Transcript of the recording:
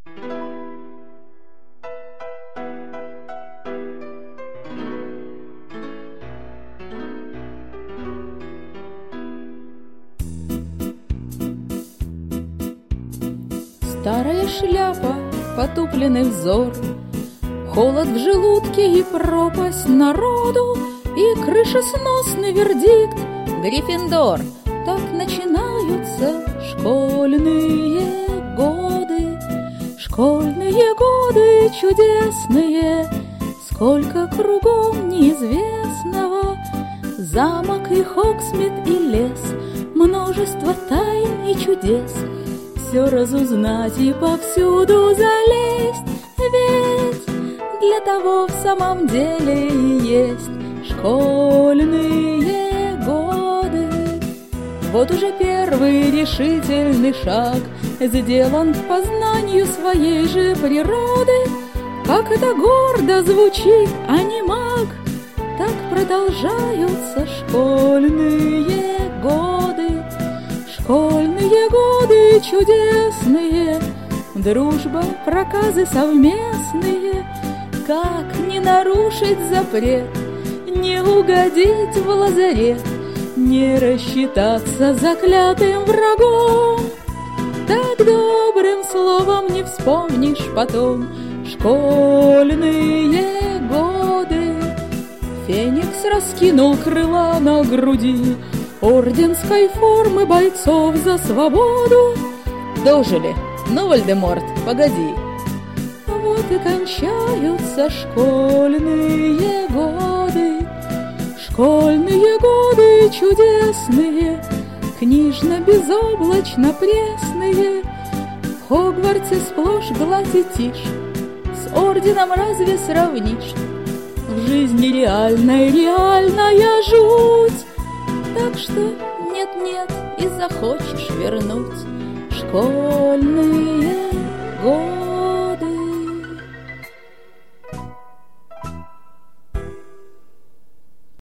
Старая шляпа, потупленный взор, холод в желудке и пропасть народу, и крышесносный вердикт — Гриффиндор. Так начинаются школьные годы. Школьные годы чудесные, сколько кругом неизвестного. Замок и Хогсмит и лес, множество тайн и чудес. Все разузнать и повсюду залезть, ведь для того в самом деле и есть школьные годы. Вот уже первый решительный шаг сделан к познанию своей же природы. Как это гордо звучит, а не маг! Так продолжаются школьные годы. Школьные годы чудесные, дружба, проказы совместные. Как не нарушить запрет, не угодить в лазарет, не рассчитаться заклятым врагом? Так добрым словом не вспомнишь потом школьные годы. Феникс раскинул крыла на груди орденской формы бойцов за свободу. Дожили, но, Вальдеморт, погоди. Вот и кончаются школьные годы. Школьные годы чудесные, книжно-безоблачно пресные. В Хогвартсе сплошь гладь и тишь, с орденом разве сравнишь? В жизни реальной реальная жуть. Так что нет-нет, и захочешь вернуть школьные годы.